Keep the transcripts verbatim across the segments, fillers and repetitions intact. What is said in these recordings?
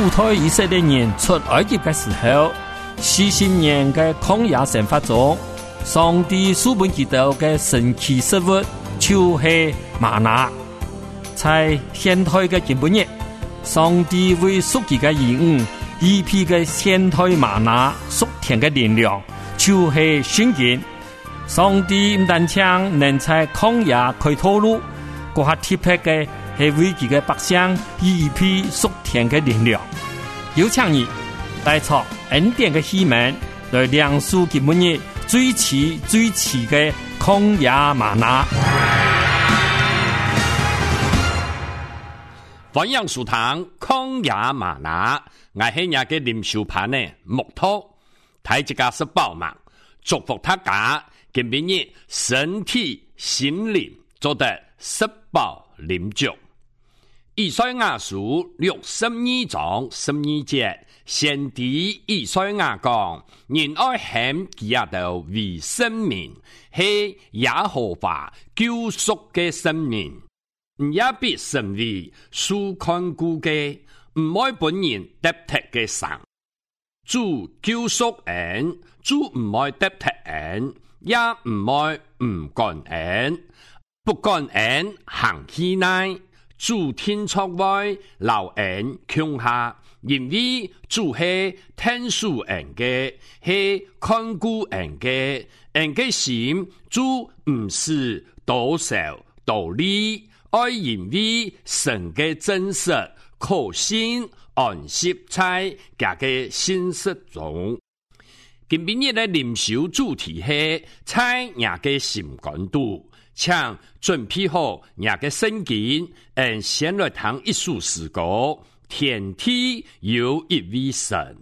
主推以色列人出埃及的时候，四十年的曠野生活中，上帝所本基督的神奇食物就是玛拿。在现代的今日，上帝为属己的兒女一批的現代瑪拿屬天的力量，就是聖經。上帝唔單止能在曠野開道路，嗰下特別嘅係為佢嘅百姓一批屬天的力量。有請你帶出恩典嘅希望，來亮出今日最遲最遲嘅曠野瑪拿。 歡迎收聽曠野嗎哪，我係日嘅靈修盤呢木頭，睇一家是寶嘛，祝福大家今日身體心靈做得食飽靈足。以賽亞書六十二章十二節，先知以賽亞講：人愛恨基督的為生命，係耶和華救贖嘅生命。也必成為所看顧嘅，唔愛本人得敵嘅神。主救贖人，主唔愛得敵人，也唔愛唔幹人，不幹人行起來。主天窗外留人窮下，因為主係天數人嘅，係看顧人嘅，人嘅心主唔是多少道理。愛因為神嘅真實可信安息在家嘅信實中。今日嘅靈修主題係在nhà嘅心肝度，請準備好nhà嘅聖經，嗯，先來聽一首詩歌：天地有一位神。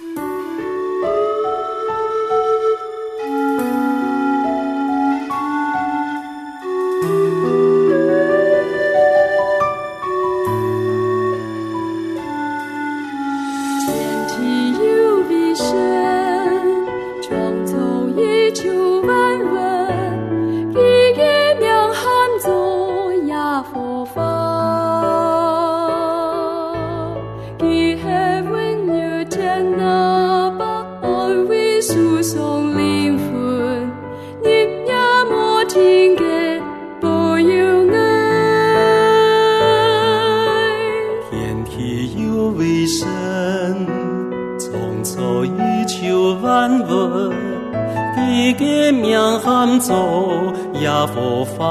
做耶和華，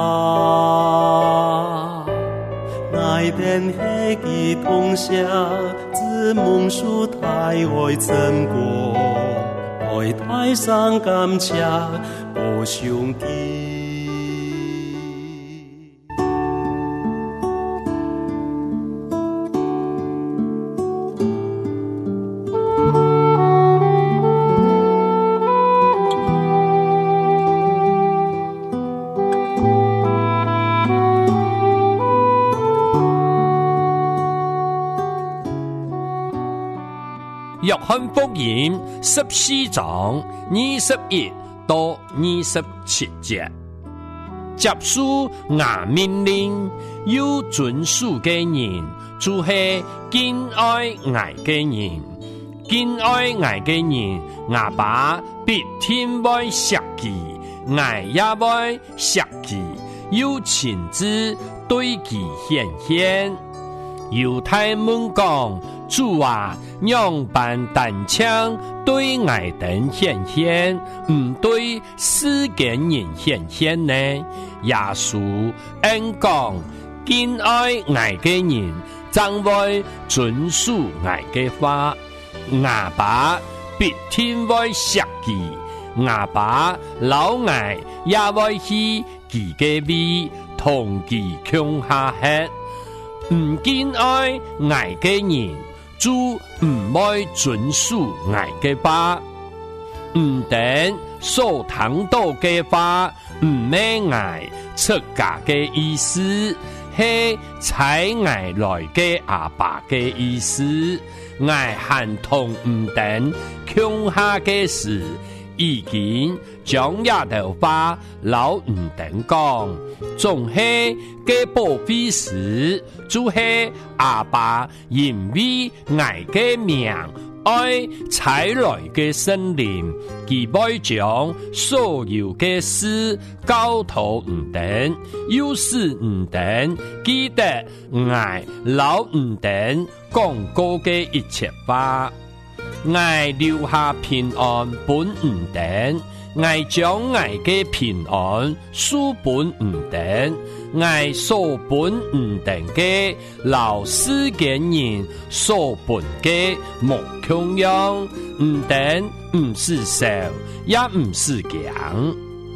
乃天黑嘅同下，自蒙屬太愛真果，愛太上感謝寶兄弟。 約翰福音十四章二十一到二十七節，接受我命令要遵守嘅人，就係敬愛我嘅人。敬愛我嘅人，我爸必天會錫佢，我也會錫佢，要親自對佢顯現。猶太人講：主啊，讓辦單槍對外人顯現，唔對世間人顯現呢？耶穌恩講：敬愛我嘅人，將會遵守我嘅話。我爸必天會錫佢，我爸老愛也會去佢嘅位，同佢共下吃。唔敬愛我嘅人，就唔愛遵守我嘅話。唔等所聽到嘅話，唔係愛出家嘅意思，係採愛來嘅阿爸嘅意思。愛喊同唔等，窮下嘅事， 已经将丫头把老五等讲，总是给宝贝时，就是阿爸因为爱嘅命。爱采来嘅森林，佢要將所有嘅事交託唔等，要是唔等，記得愛老唔等講過嘅一切話，愛留下平安本唔等，愛將愛嘅平安書本唔等。愛所本唔等嘅老師嘅人所本嘅目強樣唔等唔是少也唔是強。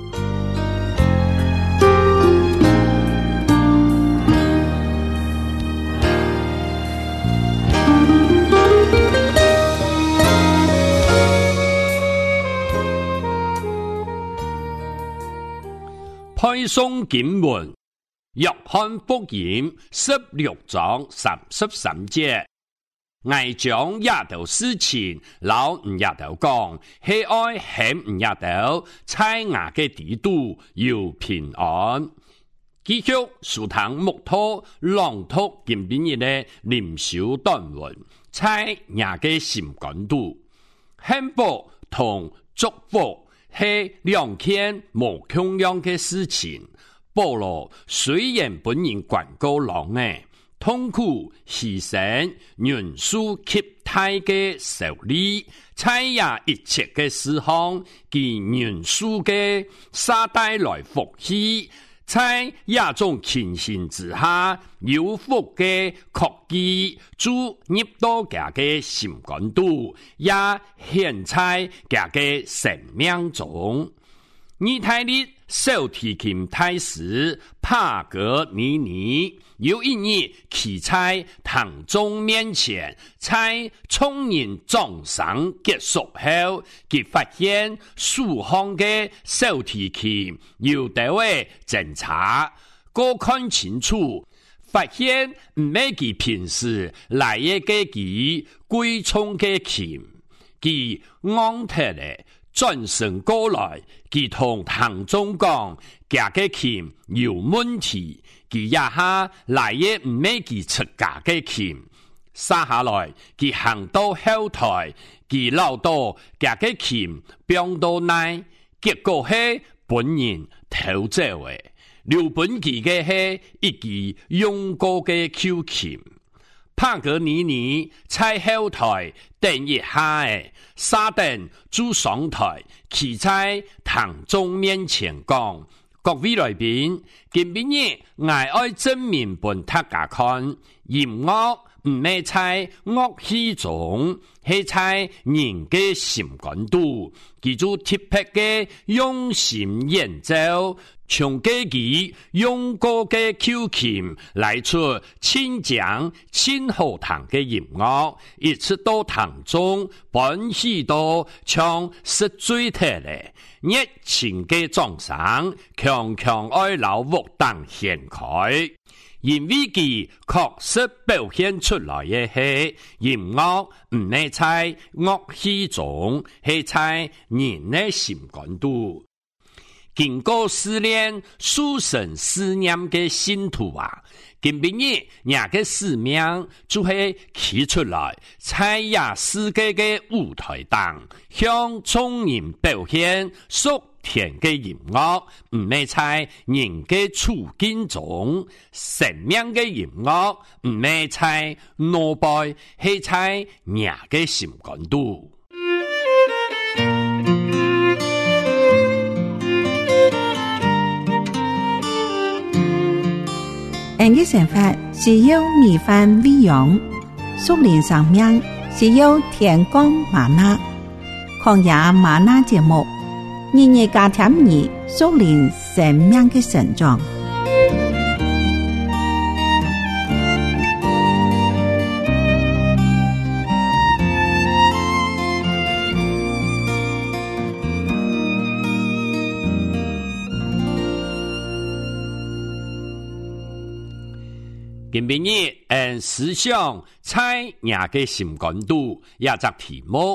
配誦經文約翰福音十六章三十三節，愛將丫頭事情老唔丫頭講，喜愛嫌唔丫頭，猜牙嘅地度要平安。繼續書堂木托朗讀今邊日嘅靈修短文，猜牙嘅心感度，幸福同祝福係兩件無同樣嘅事情。保羅雖然本人管高浪誒，痛苦犧牲元素極大嘅受力，猜呀一切嘅事項，其元素嘅沙帶來福氣，在一種情形之下，有福嘅確記，注入到家嘅心感度，也顯在家嘅生命中。你睇你小提琴大師帕格尼尼有一日企在堂眾面前，在聰人葬喪結束後，佢發現數項嘅小提琴有地位檢查，個看清楚，發現唔係佢平時來嘅佢貴重嘅琴，佢昂特咧。轉身過來，佢同堂眾講，家嘅琴有問題，佢一下來也唔係佢出家嘅琴，撒下來，佢行到後台，佢撈到家嘅琴變到奶，結果係本人偷走嘅，留本佢嘅係一支用過嘅舊琴。帕格尼尼在後台等一下誒，沙登住上台，企在堂眾面前講：各位來賓，今日我愛證明本大家看，音樂唔係在樂器中，係在人嘅心感度，記住特別嘅用心演奏。從自己用過嘅口琴來出清講清好聽嘅音樂，一直到堂中本許多唱實最特咧，熱情嘅裝上強強愛老屋當掀開，因為佢確實表現出來嘅係音樂唔係在樂器中，係在人嘅心感度。經過試煉屬神思念嘅信徒啊，今晡日人嘅使命就係企出來，在亞世界嘅舞台上，向眾人表現屬天嘅音樂，唔係在人嘅處境中，生命嘅音樂唔係在腦袋，係在人嘅心感度。 人嘅想法是要米飯餵養，屬靈生命是要天光嗎哪。曠野嗎哪節目，日日加添你屬靈生命嘅成長。 今晡日按思想猜人嘅心感度，也隻題目，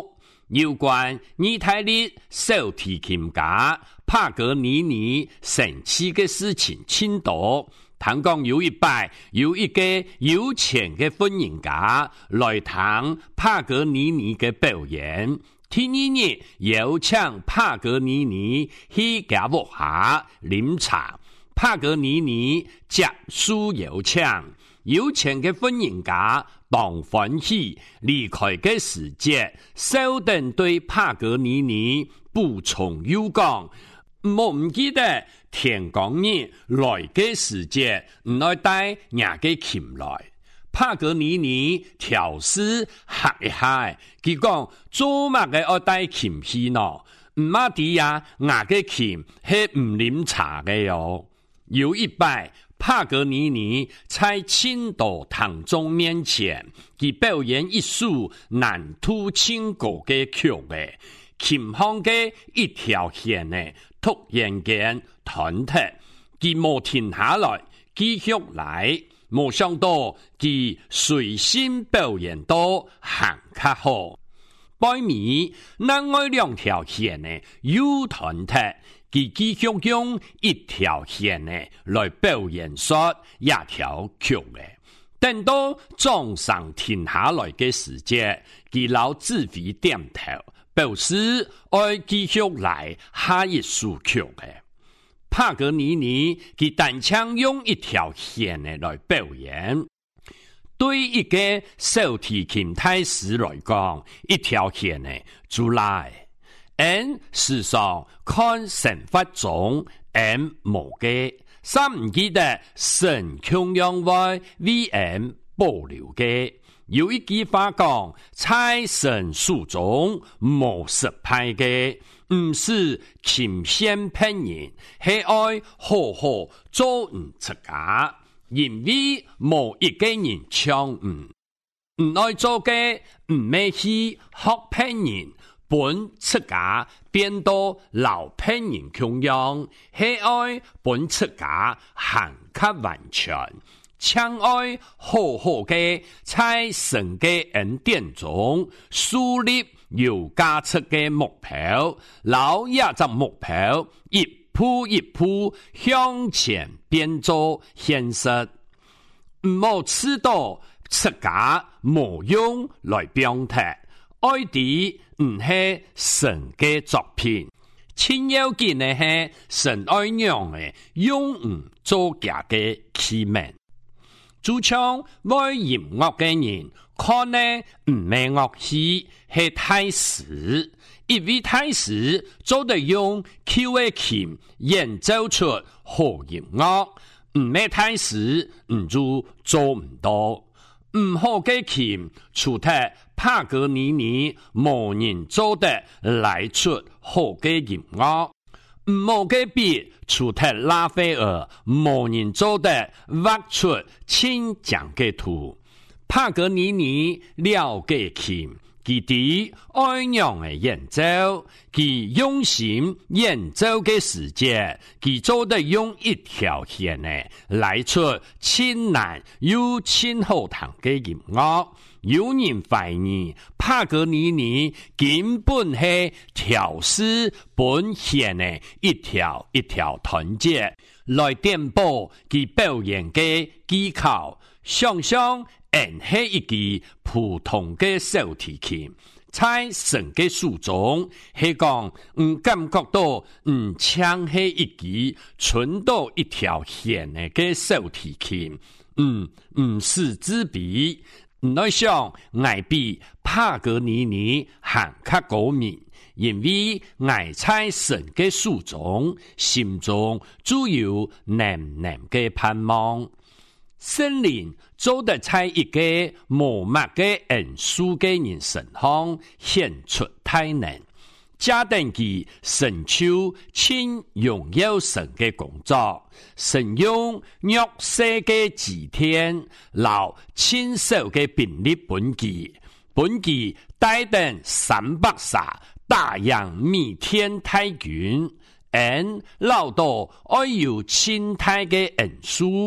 有关意大利小提琴家帕格尼尼神奇的事情很多。听講有一擺有一個有錢的婚姻家來聽帕格尼尼的表演。第二日有請帕格尼尼去家屋下飲茶。帕格尼尼接受有請，有錢的婚姻家當歡喜離開嘅時節，稍等對帕格尼尼補充有講，我唔記得天光日來嘅時節，唔來帶伢嘅琴來。帕格尼尼調試嚇一下，佢講做乜嘅要帶琴去呢？唔馬啲呀，伢嘅琴係唔飲茶嘅喲。有一擺，帕格尼尼在青島堂眾面前，佢表演一首南土情歌嘅曲嘅，琴行嘅一條線呢，突然間斷脱，佢冇停下來，繼續來，冇想到佢隨心表演到行較好。背面另外兩條線呢，又斷脱。佢繼續用一條線呢來表演出一條曲嘅，等到總上停下來嘅時節，佢老指揮點頭，表示愛繼續來下一首曲嘅。帕格尼尼佢單槍用一條線呢來表演，對一個小提琴大師來講，一條線呢就來。N 事實上看神法中 M 無嘅，三唔記得神供養外 V M 保留嘅。有一句話講，在神書中無失敗嘅，唔是琴弦騙人，係愛好好做唔出家，因為無一個人唱唔唔愛做嘅，唔咩去學騙人。本出家變到老騙人供養，喜愛本出家行較完全，搶愛好好嘅在神嘅恩典中樹立有價值嘅目標，老一隻目標一步一步向前變做現實，唔好遲到出家無用來表態。愛啲唔係神嘅作品，親要緊嘅係神愛用嘅用唔做假嘅器皿。主唱愛音樂嘅人，可能唔係樂器係太師，一位太師做得用口嘅琴演奏出好音樂，唔係太師唔就做唔到。唔好嘅琴，除咗帕格尼尼無人做得來出好嘅音樂，唔好嘅筆，除咗拉斐爾無人做得畫出清講嘅圖。帕格尼尼了解琴，佢啲愛用嘅演奏，佢用心演奏嘅時節，佢做得用一條線呢來出清難又清好聽嘅音樂。有人懷疑帕格尼尼根本係調試本線的一條一條團結來顛簸其表演嘅技巧，想想然係一支普通嘅小提琴，在神嘅書中係講唔感覺到唔像係一支純到一條線的嘅小提琴，嗯唔是之比。我想我比帕格尼尼還較高明，因為我在神嘅書中心中只有難難嘅盼望。聖靈做得在一個無物嘅恩賜嘅人身上顯出大能，加等其神手親榮耀神嘅工作，神用約瑟嘅字天，留親手嘅便利本記，本記帶等三百殺大洋彌天大軍，因老道愛有親太嘅恩賜。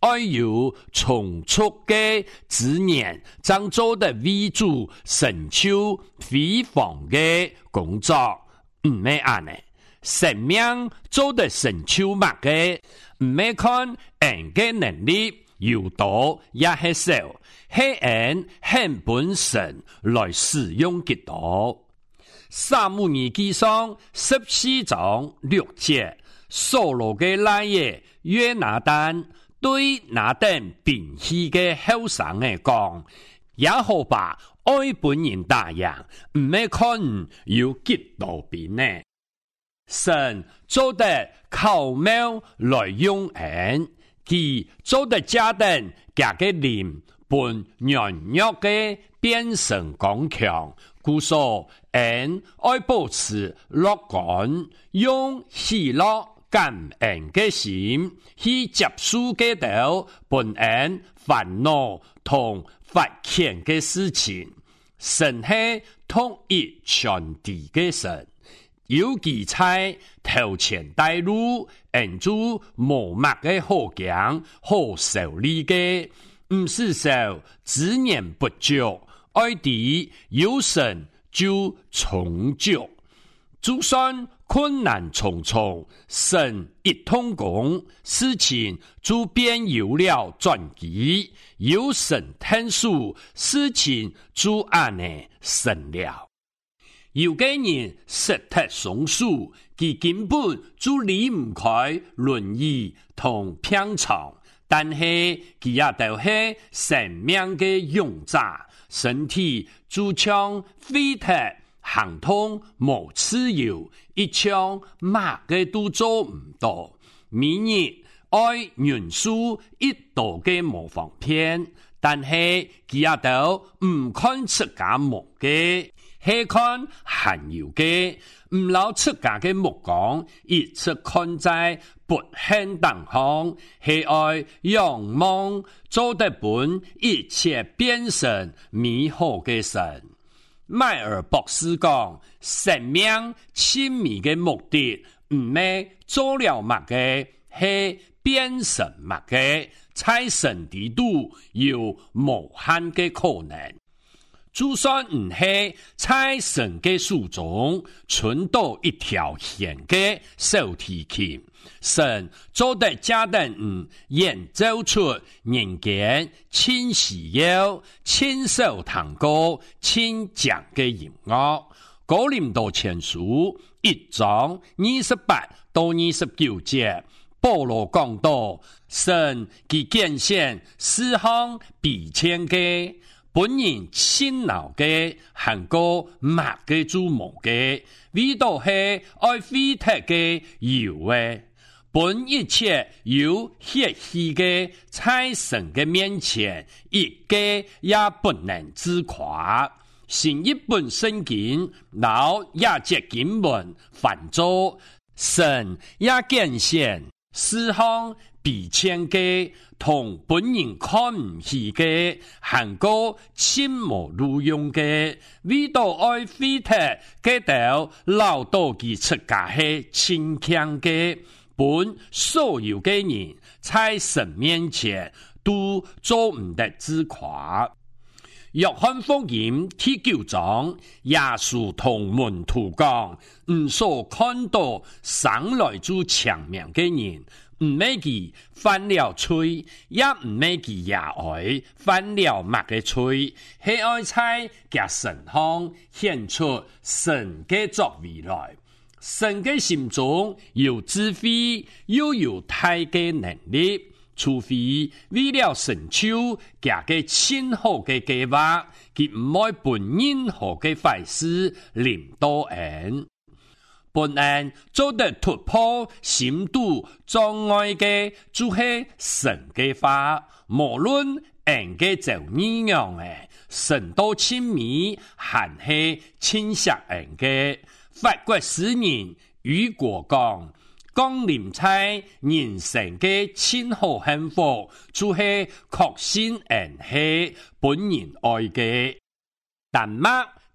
愛有充足嘅資源，將做得為主成就輝煌嘅工作，唔係安呢？生命做得成就乜嘅？唔係看人嘅能力有多也係少，係人很本身來使用幾多。撒母耳記上十四章六節，掃羅嘅奶爺約拿單對那等兵器嘅後生嘅講，也好把愛本人大樣，唔係看有幾多兵呢？神做得巧妙來用人，佢做得家等家嘅靈本軟弱嘅變成剛強，故所人愛保持樂觀，用喜樂感恩嘅心去接受嘅到本人煩惱同發現嘅事情。神係統一全地嘅神，有其在頭前帶路，人做無默嘅好強好受力嘅，唔是受資源不足，愛地有神就成就。就算困難重重，神一通工，事情就變有了轉機，有神聽數，事情就按呢成了。有個人實體松樹，佢根本就離唔開輪椅同平常，但係佢也都係生命嘅勇者，身體就像飛踢行通無自由，一槍乜嘅都做唔到。每日愛元素一度嘅模仿片，但係佢也都唔看自家模嘅。係看罕有嘅，唔留出家嘅目光，一直看在不幸當中，係愛仰望做得本一切變成美好嘅神。邁爾博士講，生命親密嘅目的唔係做了乜嘅，係變成乜嘅，在神地度有無限嘅可能。就算唔係在神嘅手中存到一條線嘅小提琴，神做得家等唔演奏出人間親喜憂、親手彈歌、親講嘅音樂。哥林多前書一章二十八到二十九節，保羅講到神佢見現四項比千嘅。本人辛勞嘅，行過默嘅做無嘅，呢度係愛飛踢嘅有嘅，本一切有血氣嘅，在神嘅面前，一個也不能自誇。新一本聖經，老亞節經文翻做，神也見現四項比千嘅。同本人看唔起嘅，行過親無路用嘅，為到愛飛踢嘅到撈到佢出家係親強嘅，本所有嘅人在神面前都做唔得自誇。約翰福音第九章，耶穌同門徒講，唔所看到生來就長命嘅人。唔係佢犯了罪，也唔係佢也愛犯了乜嘅罪，係愛在嘅神方顯出神嘅作為來。神嘅心中有智慧，又有大嘅能力，除非為了成就嘅嘅親好嘅計劃，佢唔愛本任何嘅壞事臨到人。本案做得突破深度障礙嘅，就係神嘅話，無論人嘅就呢樣嘅，神都親密，還係親錫人嘅。法國詩人雨果講，降臨在人生嘅親好幸福，就係確信人係本人愛嘅。但乜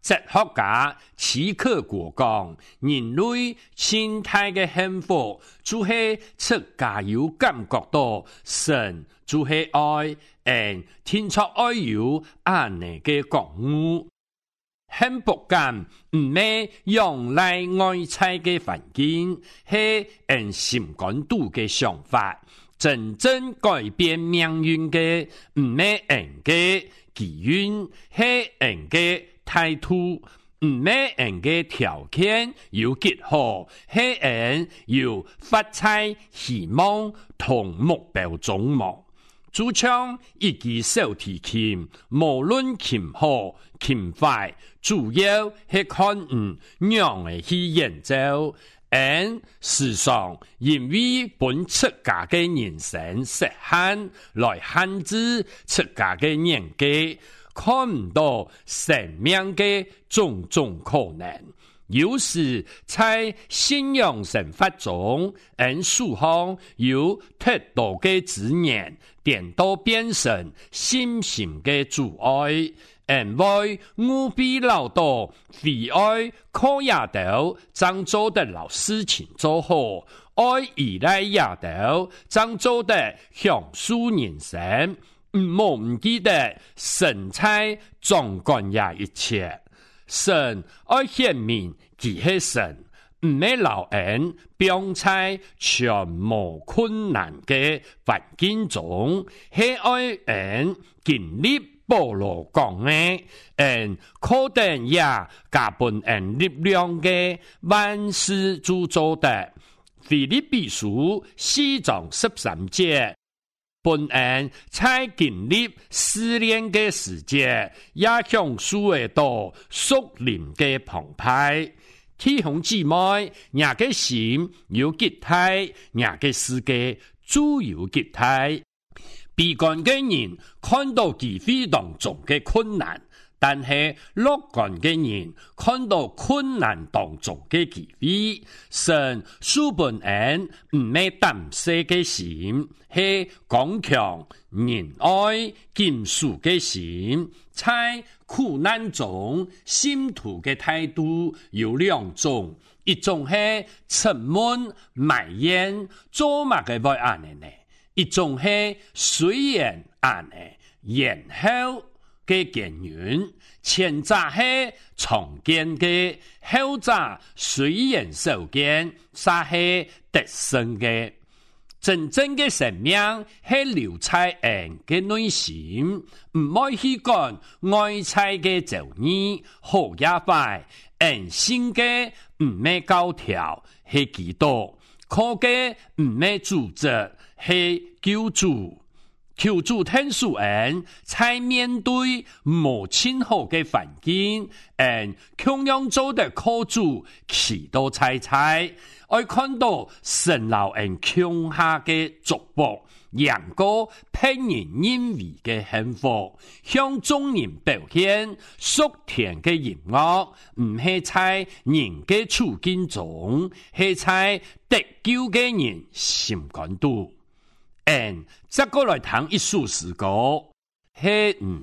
哲學家齊克果講，人類心態嘅幸福，就是出家有感覺到神就是愛，而天出愛有安尼嘅覺悟。幸福感唔係用來外在嘅環境，係人心感度嘅想法。真正改變命運嘅唔係人嘅機運，係人嘅態度。唔係人嘅條件要結合，係人要發財希望同目標中望。主唱一支小提琴，無論琴好琴壞，主要係看唔讓嘅去演奏。而事實上，因為本出家嘅人生實限來限制出家嘅年紀，看唔到生命嘅種種可能。有時在信仰生活中，人屬方有太多嘅資源，顛倒變成心性嘅阻礙。因為務必勞動，非愛靠亞頭，將做的老事情做好，愛依賴亞頭，將做的享受人生，唔好唔記得神在掌管呀一切。神愛顯明佢係神，唔係老人병在全無困難嘅環境中，係愛人經歷保羅講嘅，人可能也加本人力量嘅萬事鑄造的。腓立比書四章十三節，本人在經歷試煉嘅時節，也享受得到屬靈嘅澎湃。弟兄姊妹，人嘅心有結態，人嘅世界自有結態。悲觀嘅人看到機會當中嘅困難，但係樂觀嘅人看到困難當中嘅機會。神書本人唔係膽小嘅心，係剛強仁愛堅守嘅心。在苦難中信徒嘅態度有兩種，一種係沉悶埋怨，做乜嘅會安尼呢？一種係雖然安尼，然後嘅根源，前者係重建嘅，後者雖然受見，煞係得勝嘅。真正嘅生命係留在人嘅內心，唔可以去講外在嘅造詣，好也壞。人心嘅唔係教條，係基督；靠嘅唔係主責，係救主。求主天數人，在面對無親好嘅環境，人同樣做得靠主，祈禱猜猜。我看到神老人窮下嘅祝福，陽光俾人認為嘅幸福，向眾人表現屬天嘅音樂，唔係在人嘅處境中，係在得救嘅人心感度。嗯，再過來談一首詩歌，係嗯。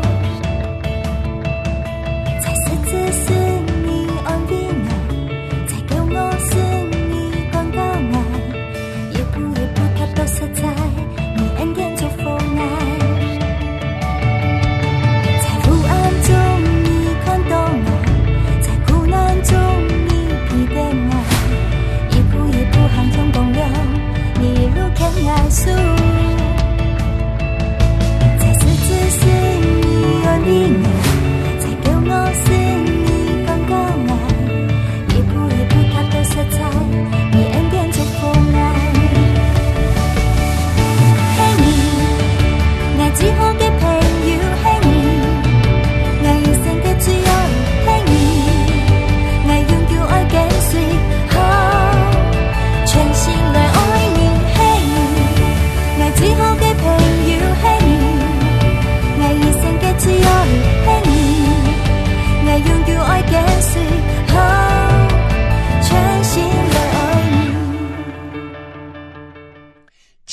在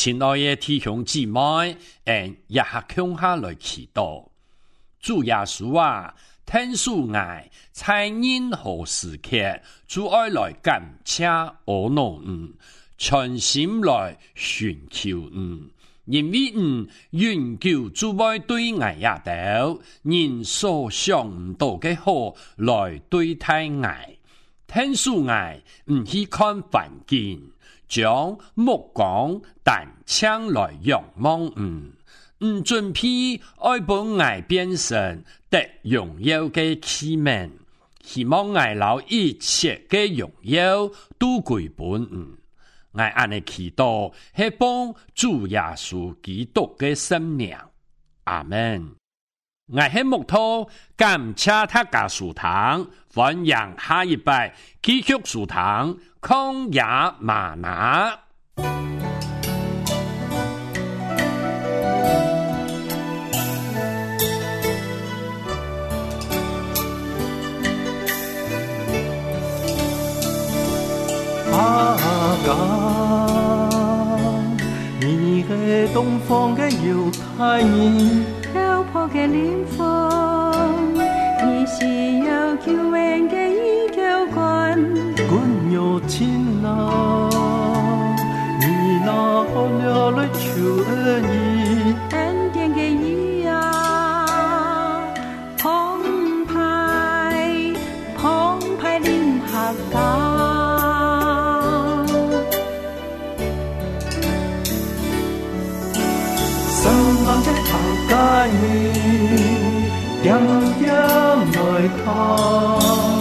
親愛的弟兄姊妹，誒，一下向下來祈禱。主耶穌啊，聽數愛在任何時刻，主愛來感謝我諾嗯，全心來尋求嗯，因為嗯永久主愛對愛也到，人所想唔到嘅好來對待愛，聽數愛唔去看環境。將目光但將來仰望嗯，唔準備愛本愛變成得榮耀嘅器皿，希望愛留一切嘅榮耀都歸本嗯，愛安尼祈禱係幫主耶穌基督嘅生命，阿們。愛係木頭感謝他家屬堂，歡迎下一拜繼續屬堂。曠野嗎哪， 阿爸，你係東方嘅猶太人， 漂泊嘅靈魂，你是有救恩嘅依靠關。 有情啊，你那好了來求恩義， 恩典嘅義啊，澎湃澎湃臨合港， 神人嘅頭家你點點來看。